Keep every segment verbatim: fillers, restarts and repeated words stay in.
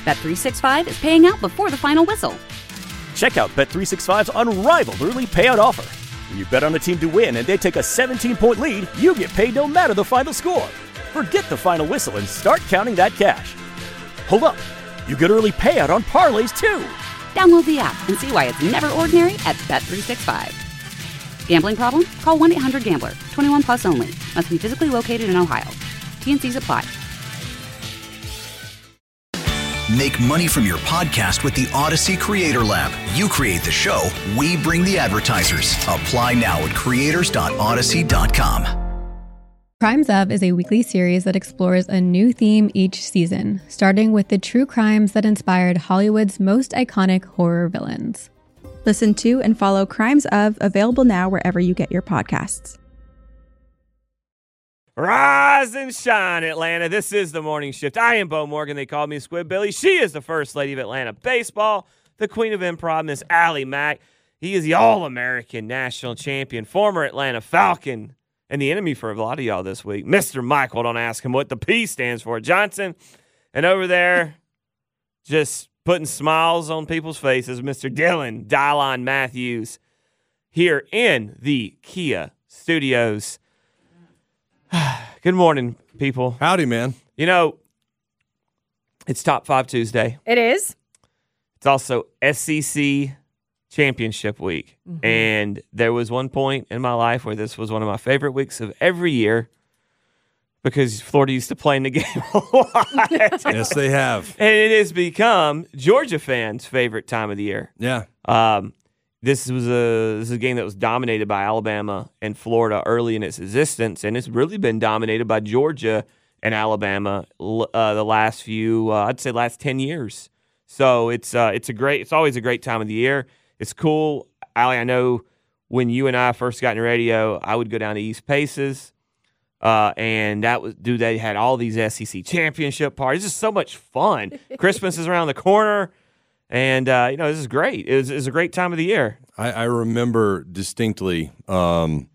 Bet three sixty-five is paying out before the final whistle. Check out Bet three sixty-five's unrivaled early payout offer. When you bet on a team to win and they take a seventeen-point lead, you get paid no matter the final score. Forget the final whistle and start counting that cash. Hold up. You get early payout on parlays, too. Download the app and see why it's never ordinary at Bet three sixty-five. Gambling problem? Call one eight hundred gambler. twenty-one plus only. Must be physically located in Ohio. T N Cs apply. Make money from your podcast with the Odyssey Creator Lab. You create the show, we bring the advertisers. Apply now at creators dot odyssey dot com. Crimes Of is a weekly series that explores a new theme each season, starting with the true crimes that inspired Hollywood's most iconic horror villains. Listen to and follow Crimes Of, available now wherever you get your podcasts. Rise and shine, Atlanta. This is the Morning Shift. I am Bo Morgan. They call me Squid Billy. She is the first lady of Atlanta baseball, the queen of improv, Miss Allie Mack. He is the All-American national champion, former Atlanta Falcon, and the enemy for a lot of y'all this week, Mister Michael. Don't ask him what the P stands for, Johnson. And over there, just putting smiles on people's faces, Mister Dylan Dylon Matthews, here in the Kia studios. Good morning, people. Howdy, man. You know, it's Top five Tuesday. It is. It's also S E C Championship Week. Mm-hmm. And there was one point in my life where this was one of my favorite weeks of every year because Florida used to play in the game a lot. Yes, they have. And it has become Georgia fans' favorite time of the year. Yeah. Um, This was a this is a game that was dominated by Alabama and Florida early in its existence, and it's really been dominated by Georgia and Alabama uh, the last few, uh, I'd say, last ten years. So it's uh, it's a great, it's always a great time of the year. It's cool, Allie. I know when you and I first got in radio, I would go down to East Paces, uh, and that was dude. They had all these S E C championship parties. It's just so much fun. Christmas is around the corner. And, uh, you know, this is great. It was, it was a great time of the year. I, I remember distinctly. Um,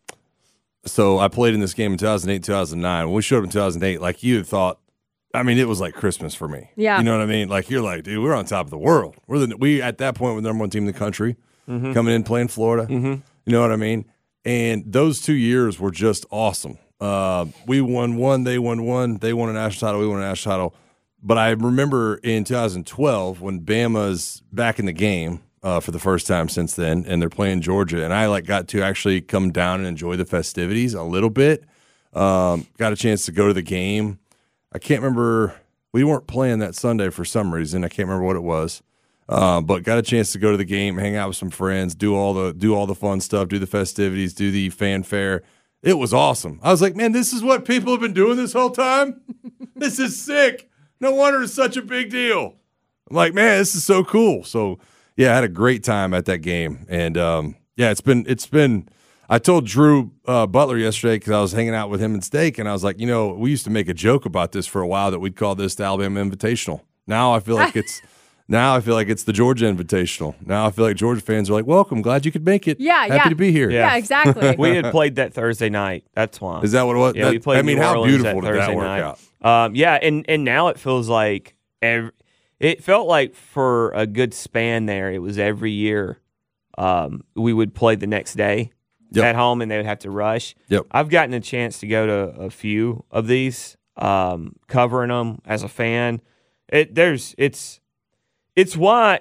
so I played in this game in two thousand eight, two thousand nine. When we showed up in two thousand eight, like you had thought, I mean, it was like Christmas for me. Yeah. You know what I mean? Like, you're like, dude, we're on top of the world. We're the, we, at that point, were the number one team in the country, mm-hmm. coming in, playing Florida. Mm-hmm. You know what I mean? And those two years were just awesome. Uh, we won one, they won one. They won a national title, we won a national title. But I remember in two thousand twelve when Bama's back in the game uh, for the first time since then, and they're playing Georgia, and I like got to actually come down and enjoy the festivities a little bit. Um, got a chance to go to the game. I can't remember. We weren't playing that Sunday for some reason. I can't remember what it was. Uh, but got a chance to go to the game, hang out with some friends, do all the do all the fun stuff, do the festivities, do the fanfare. It was awesome. I was like, man, this is what people have been doing this whole time. This is sick. No wonder it's such a big deal. I'm like, man, this is so cool. So, yeah, I had a great time at that game. And, um, yeah, it's been – it's been. I told Drew uh, Butler yesterday because I was hanging out with him and Steak, and I was like, you know, we used to make a joke about this for a while that we'd call this the Alabama Invitational. Now I feel like it's – now I feel like it's the Georgia Invitational. Now I feel like Georgia fans are like, welcome, glad you could make it. Yeah, Happy yeah. to be here. Yeah, yeah exactly. We had played that Thursday night. That's why. Is that what it was? Yeah, that, we played I mean, New how Orleans beautiful that did that Thursday work night. out? Um, yeah, and, and now it feels like every, it felt like for a good span there, it was every year um, we would play the next day yep. at home, and they would have to rush. Yep. I've gotten a chance to go to a few of these, um, covering them as a fan. It there's it's it's why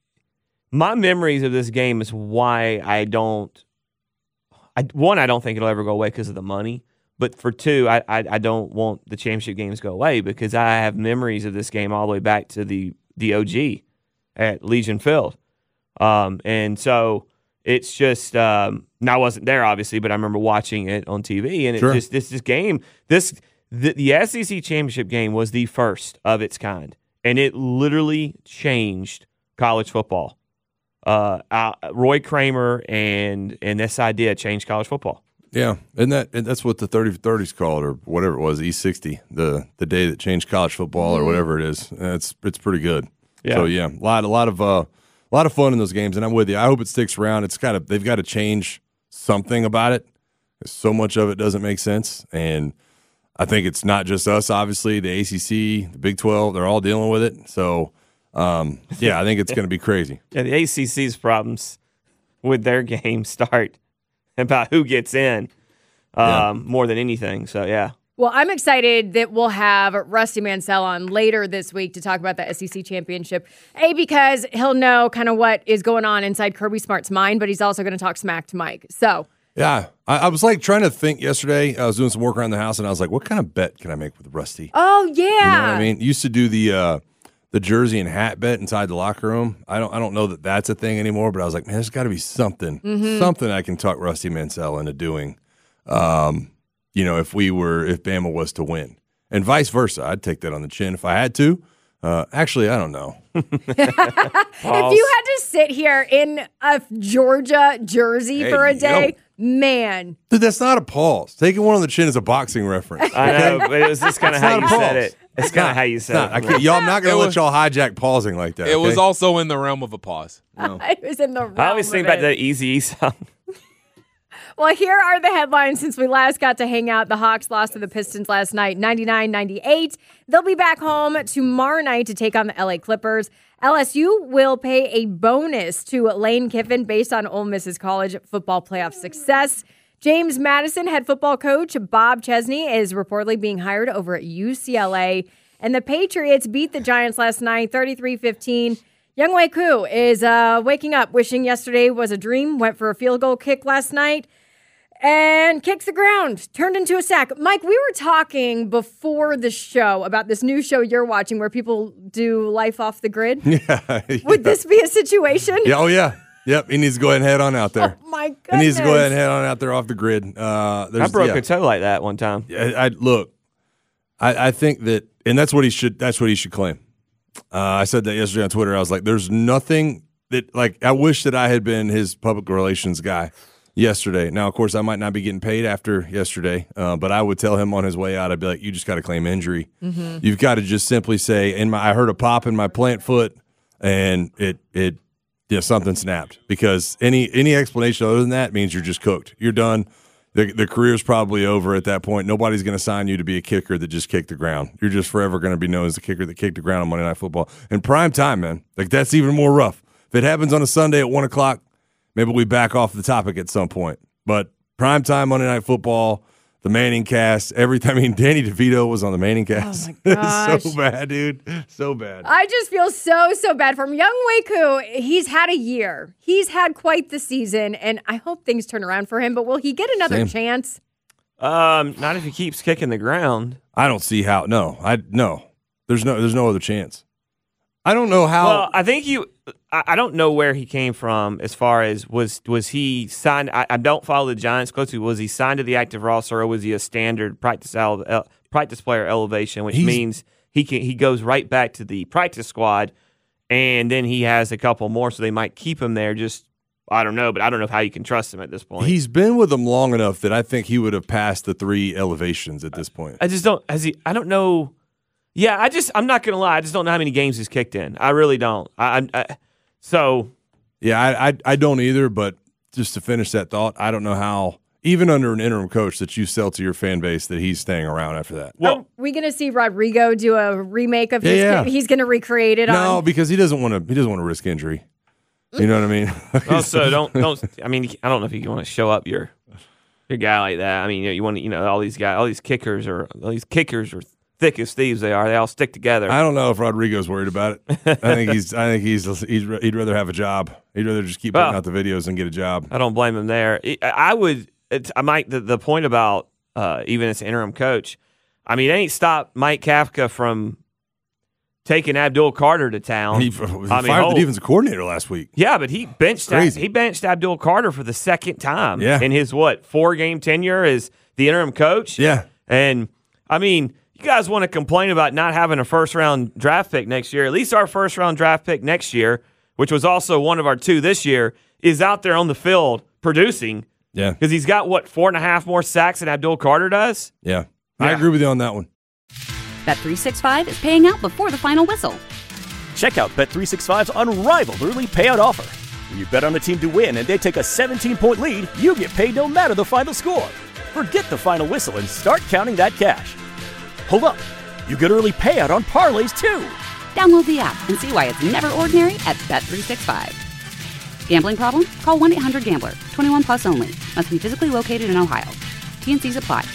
my memories of this game is why I don't. I, one, I don't think it'll ever go away because of the money. But for two, I, I I don't want the championship games to go away because I have memories of this game all the way back to the, the O G at Legion Field. Um, and so it's just um, – now I wasn't there, obviously, but I remember watching it on T V. And it's sure. just this, this game – this the, the S E C championship game was the first of its kind. And it literally changed college football. Uh, uh, Roy Kramer and, and this idea changed college football. Yeah, and that and that's what the thirty for thirty is called, or whatever it was, E sixty, the the day that changed college football, or whatever it is. It's it's pretty good. Yeah. So yeah, a lot a lot of uh, a lot of fun in those games, and I'm with you. I hope it sticks around. It's got to they've got to change something about it. So much of it doesn't make sense, and I think it's not just us, obviously. The A C C, the Big twelve, they're all dealing with it. So, um, yeah, I think it's going to be crazy. Yeah, the A C C's problems with their game start about who gets in um, Yeah. more than anything. So, yeah. Well, I'm excited that we'll have Rusty Mansell on later this week to talk about the S E C championship. A, because he'll know kind of what is going on inside Kirby Smart's mind, but he's also going to talk smack to Mike. So, Yeah, I, I was like trying to think yesterday. I was doing some work around the house, and I was like, what kind of bet can I make with Rusty? oh yeah, You know what I mean? Used to do the uh, the jersey and hat bet inside the locker room. I don't I don't know that that's a thing anymore, but I was like, man, there's got to be something, Mm-hmm. something I can talk Rusty Mansell into doing. Um, you know, if we were, if Bama was to win, and vice versa, I'd take that on the chin if I had to. Uh, actually, I don't know. If you had to sit here in a Georgia jersey Hey, for a yo. day, man. Dude, that's not a pause. Taking one on the chin is a boxing reference. I know, but it was just kind of how not you a said pause. it. It's kind of how you It's said not. it. I can't, y'all, I'm not going It to let was- y'all hijack pausing like that. It was okay? also in the realm of a pause. It was in the realm I always of think about it. that Easy song. Well, here are the headlines since we last got to hang out. The Hawks lost to the Pistons last night, ninety-nine ninety-eight. They'll be back home tomorrow night to take on the L A Clippers. L S U will pay a bonus to Lane Kiffin based on Ole Miss's college football playoff success. James Madison head football coach Bob Chesney is reportedly being hired over at U C L A. And the Patriots beat the Giants last night, thirty-three fifteen. Younghoe Koo is uh, waking up, wishing yesterday was a dream, went for a field goal kick last night. And kicked the ground, turned into a sack. Mike, we were talking before the show about this new show you're watching where people do life off the grid. Yeah. Would this be a situation? Yeah, oh, yeah. Yep, he needs to go ahead and head on out there. Oh, my goodness. He needs to go ahead and head on out there off the grid. Uh, I there's, broke yeah. a toe like that one time. I, I look. I, I think that, and that's what he should. That's what he should claim. Uh, I said that yesterday on Twitter. I was like, "There's nothing that like. I wish that I had been his public relations guy yesterday. Now, of course, I might not be getting paid after yesterday, uh, but I would tell him on his way out. I'd be like, "You just got to claim injury. Mm-hmm. You've got to just simply say, in my, I heard a pop in my plant foot, and it it." Yeah, something snapped, because any any explanation other than that means you're just cooked. You're done. The, the career's probably over at that point. Nobody's going to sign you to be a kicker that just kicked the ground. You're just forever going to be known as the kicker that kicked the ground on Monday Night Football. In prime time, man, like that's even more rough. If it happens on a Sunday at one o'clock, maybe we back off the topic at some point. But prime time Monday Night Football, the Manning cast, everything. I mean, Danny DeVito was on the Manning cast. Oh, my gosh. So bad, dude. So bad. I just feel so, so bad for him. Younghoe Koo, he's had a year. He's had quite the season, and I hope things turn around for him, but will he get another Same. chance? Um, not if he keeps kicking the ground. I don't see how. No, I no. There's no. There's no other chance. I don't know how. Well, I think you. I I don't know where he came from as far as was was he signed. I, I don't follow the Giants closely. Was he signed to the active roster, or was he a standard practice ele, el, practice player elevation, which He's- means he can he goes right back to the practice squad, and then he has a couple more, so they might keep him there. Just I don't know, but I don't know how you can trust him at this point. He's been with them long enough that I think he would have passed the three elevations at this point. I just don't. Has he? I don't know. Yeah, I just. I'm not gonna lie. I just don't know how many games he's kicked in. I really don't. I. I, I so. Yeah, I, I I don't either. But just to finish that thought, I don't know how, even under an interim coach, that you sell to your fan base that he's staying around after that. Well, Are we going to see Rodrigo do a remake of his? Yeah, yeah. He's going to recreate it No, on. because he doesn't want to. He doesn't want to risk injury. You know what I mean? also, don't don't. I mean, I don't know if you want to show up your your guy like that. I mean, you, know, you want to, you know, all these guys, all these kickers are all these kickers are thick as thieves. They are. They all stick together. I don't know if Rodrigo's worried about it. I think he's. I think he's. he's he'd rather have a job. He'd rather just keep putting Well, out the videos and get a job. I don't blame him there. I- I would. It's, I might. The, the point about uh, even as an interim coach, I mean, it ain't stopped Mike Kafka from taking Abdul Carter to town. He, he I mean, fired hold- the defensive coordinator last week. Yeah, but he benched Crazy. he benched Abdul Carter for the second time Yeah. in his what four game tenure as the interim coach. Yeah. And I mean, you guys want to complain about not having a first round draft pick next year. At least our first round draft pick next year, which was also one of our two this year, is out there on the field producing. Yeah. Because he's got what four and a half more sacks than Abdul Carter does. Yeah. I Yeah. agree with you on that one. Bet three sixty-five is paying out before the final whistle. Check out Bet three sixty-five's unrivaled early payout offer. When you bet on a team to win and they take a seventeen-point lead, you get paid no matter the final score. Forget the final whistle and start counting that cash. Hold up. You get early payout on parlays, too. Download the app and see why it's never ordinary at Bet three sixty-five. Gambling problem? Call one eight hundred gambler. twenty-one plus only. Must be physically located in Ohio. T N Cs apply.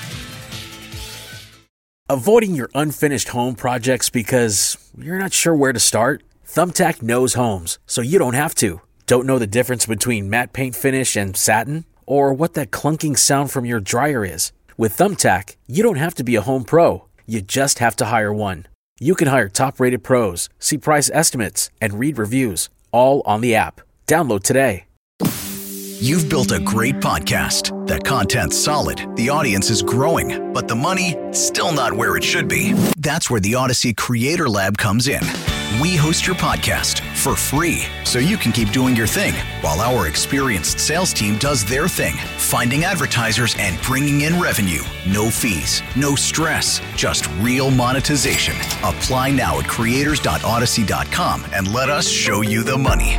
Avoiding your unfinished home projects because you're not sure where to start? Thumbtack knows homes, so you don't have to. Don't know the difference between matte paint finish and satin? Or what that clunking sound from your dryer is? With Thumbtack, you don't have to be a home pro. You just have to hire one. You can hire top-rated pros, see price estimates, and read reviews, all on the app. Download today. You've built a great podcast. The content's solid, the audience is growing, but the money, still not where it should be. That's where the Odyssey Creator Lab comes in. We host your podcast for free, so you can keep doing your thing, while our experienced sales team does their thing, finding advertisers and bringing in revenue. No fees, no stress, just real monetization. Apply now at creators dot odyssey dot com and let us show you the money.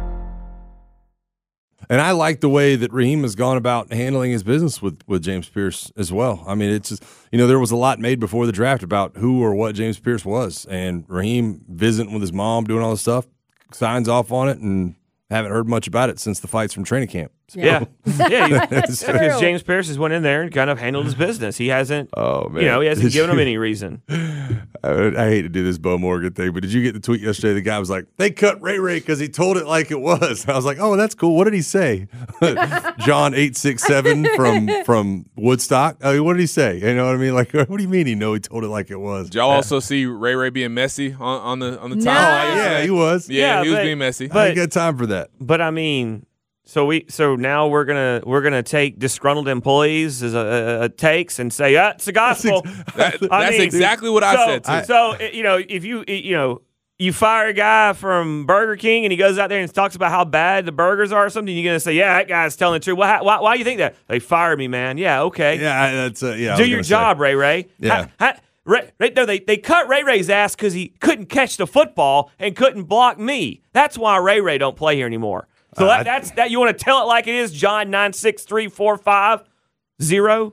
And I like the way that Raheem has gone about handling his business with, with James Pierce as well. I mean, it's just, you know, there was a lot made before the draft about who or what James Pierce was. And Raheem visiting with his mom, doing all this stuff, signs off on it, and haven't heard much about it since the fights from training camp. So. Yeah. Yeah. Because true. James Pierce has went in there and kind of handled his business. He hasn't, oh, man. you know, he hasn't given him any reason. I, I hate to do this Bo Morgan thing, but did you get the tweet yesterday? The guy was like, they cut Ray Ray because he told it like it was. And I was like, oh, that's cool. What did he say? John eight six seven from from Woodstock. I mean, what did he say? You know what I mean? Like, what do you mean he know he told it like it was? Did y'all also see Ray Ray being messy on, on the on the No. timeline? Oh, yeah, he was. Yeah, Yeah, he was but- being messy. I ain't got time for that. But I mean, so we so now we're gonna we're gonna take disgruntled employees as a, a, a takes and say, ah, it's the gospel. That- I that's mean, exactly what I so, said, too. So uh, you know, if you you know you fire a guy from Burger King and he goes out there and talks about how bad the burgers are or something, you're gonna say, yeah, that guy's telling the truth. Why why, why do you think that? They fired me, man. Yeah, okay. Yeah, I- that's uh, yeah. I Do was your gonna say. job, Ray Ray. Yeah. Ha- ha- Ray, Ray, no, they, they cut Ray Ray's ass because he couldn't catch the football and couldn't block me. That's why Ray Ray don't play here anymore. So Uh, that, I- that's that. You want to tell it like it is, John nine six three four five zero.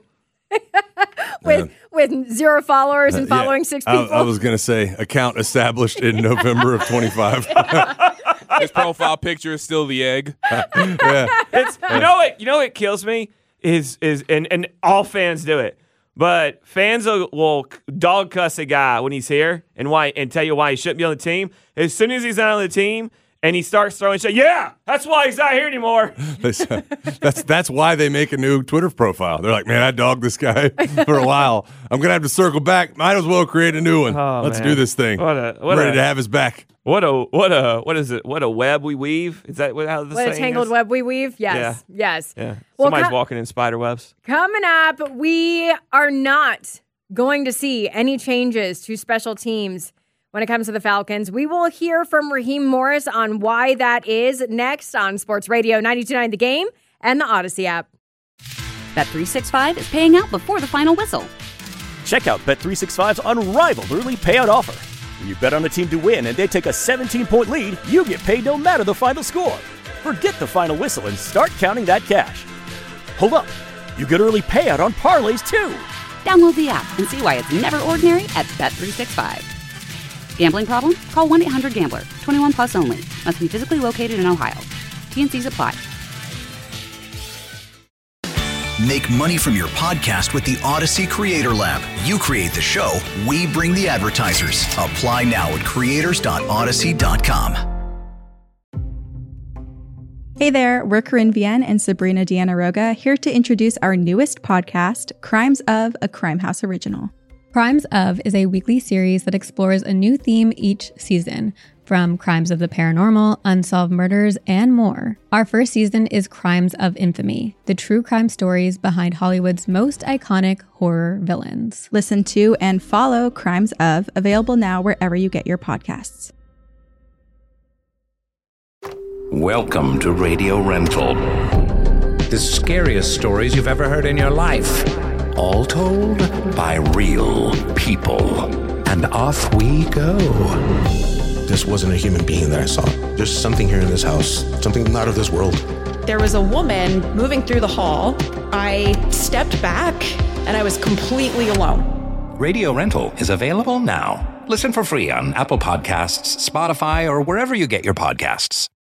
with with zero followers and Uh, Yeah. following six I, people. I was going to say account established in November of twenty-five. His profile picture is still the egg. Yeah. It's you know what you know what kills me is is and and all fans do it, but fans will, will dog cuss a guy when he's here and why and tell you why he shouldn't be on the team. As soon as he's not on the team and he starts throwing shit, yeah, that's why he's not here anymore. that's that's why they make a new Twitter profile. They're like, man, I dogged this guy for a while. I'm gonna have to circle back. Might as well create a new one. Oh, Let's man. do this thing. What a what I'm ready a, to have his back. What a what a what is it? What a web we weave? Is that what how the What a saying tangled is? web we weave. Yes, yes. Yeah. Well, Somebody's co- walking in spider webs. Coming up, we are not going to see any changes to special teams when it comes to the Falcons. We will hear from Raheem Morris on why that is next on Sports Radio ninety-two point nine The Game and the Odyssey app. Bet three sixty-five is paying out before the final whistle. Check out Bet three sixty-five's unrivaled early payout offer. When you bet on a team to win and they take a seventeen-point lead, you get paid no matter the final score. Forget the final whistle and start counting that cash. Hold up. You get early payout on parlays, too. Download the app and see why it's never ordinary at Bet three sixty-five. Gambling problem? Call one eight hundred gambler. twenty-one plus only. Must be physically located in Ohio. T N Cs apply. Make money from your podcast with the Odyssey Creator Lab. You create the show, we bring the advertisers. Apply now at creators dot odyssey dot com. Hey there, we're Corinne Vienne and Sabrina Deanna Roga here to introduce our newest podcast, Crimes of, a Crime House original. Crimes of is a weekly series that explores a new theme each season, from crimes of the paranormal, unsolved murders, and more. Our first season is Crimes of Infamy, the true crime stories behind Hollywood's most iconic horror villains. Listen to and follow Crimes of, available now wherever you get your podcasts. Welcome to Radio Rental. The scariest stories you've ever heard in your life. All told by real people. And off we go. This wasn't a human being that I saw. There's something here in this house, something not of this world. There was a woman moving through the hall. I stepped back and I was completely alone. Radio Rental is available now. Listen for free on Apple Podcasts, Spotify, or wherever you get your podcasts.